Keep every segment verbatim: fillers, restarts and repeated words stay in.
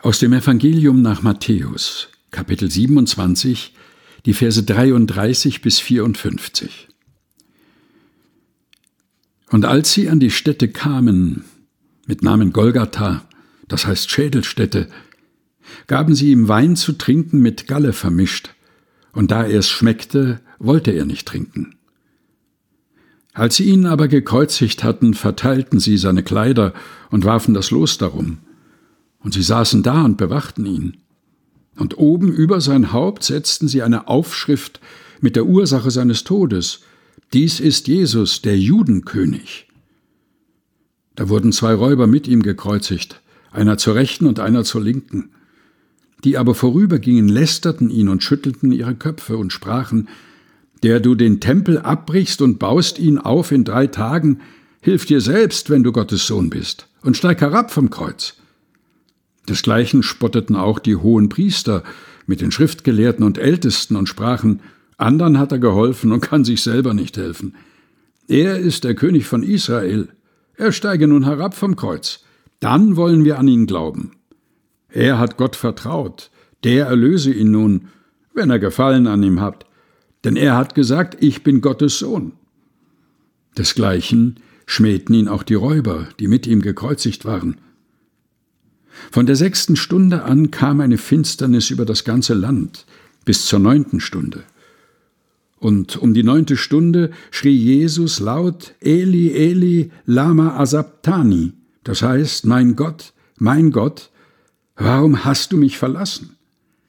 Aus dem Evangelium nach Matthäus, Kapitel siebenundzwanzig, die Verse dreiunddreißig bis vierundfünfzig. Und als sie an die Stätte kamen, mit Namen Golgatha, das heißt Schädelstätte, gaben sie ihm Wein zu trinken mit Galle vermischt, und da er es schmeckte, wollte er nicht trinken. Als sie ihn aber gekreuzigt hatten, verteilten sie seine Kleider und warfen das Los darum. Und sie saßen da und bewachten ihn. Und oben über sein Haupt setzten sie eine Aufschrift mit der Ursache seines Todes: Dies ist Jesus, der Judenkönig. Da wurden zwei Räuber mit ihm gekreuzigt, einer zur Rechten und einer zur Linken. Die aber vorübergingen, lästerten ihn und schüttelten ihre Köpfe und sprachen: Der du den Tempel abbrichst und baust ihn auf in drei Tagen, hilf dir selbst, wenn du Gottes Sohn bist, und steig herab vom Kreuz. Desgleichen spotteten auch die hohen Priester mit den Schriftgelehrten und Ältesten und sprachen: Andern hat er geholfen und kann sich selber nicht helfen. Er ist der König von Israel. Er steige nun herab vom Kreuz. Dann wollen wir an ihn glauben. Er hat Gott vertraut. Der erlöse ihn nun, wenn er Gefallen an ihm hat. Denn er hat gesagt, ich bin Gottes Sohn. Desgleichen schmähten ihn auch die Räuber, die mit ihm gekreuzigt waren. Von der sechsten Stunde an kam eine Finsternis über das ganze Land, bis zur neunten Stunde. Und um die neunte Stunde schrie Jesus laut: Eli, Eli, lama asabtani, das heißt: Mein Gott, mein Gott, warum hast du mich verlassen?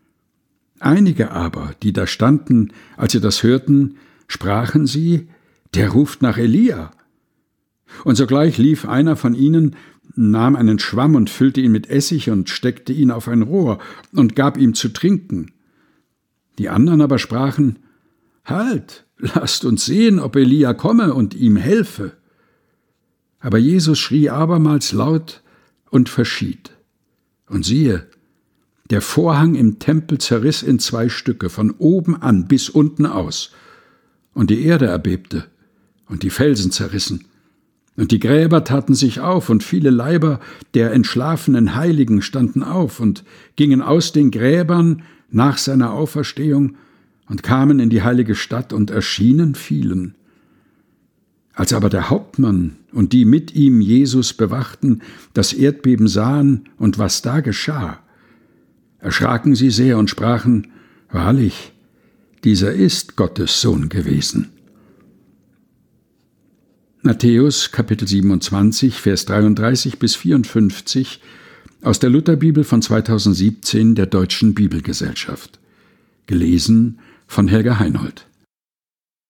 Einige aber, die da standen, als sie das hörten, sprachen sie: Der ruft nach Elia. Und sogleich lief einer von ihnen, nahm einen Schwamm und füllte ihn mit Essig und steckte ihn auf ein Rohr und gab ihm zu trinken. Die anderen aber sprachen: Halt, lasst uns sehen, ob Elia komme und ihm helfe. Aber Jesus schrie abermals laut und verschied. Und siehe, der Vorhang im Tempel zerriss in zwei Stücke, von oben an bis unten aus, und die Erde erbebte, und die Felsen zerrissen. Und die Gräber taten sich auf, und viele Leiber der entschlafenen Heiligen standen auf und gingen aus den Gräbern nach seiner Auferstehung und kamen in die heilige Stadt und erschienen vielen. Als aber der Hauptmann und die mit ihm Jesus bewachten, das Erdbeben sahen und was da geschah, erschraken sie sehr und sprachen: Wahrlich, dieser ist Gottes Sohn gewesen. Matthäus, Kapitel siebenundzwanzig, Vers dreiunddreißig bis vierundfünfzig aus der Lutherbibel von zweitausendsiebzehn der Deutschen Bibelgesellschaft. Gelesen von Helga Heinold.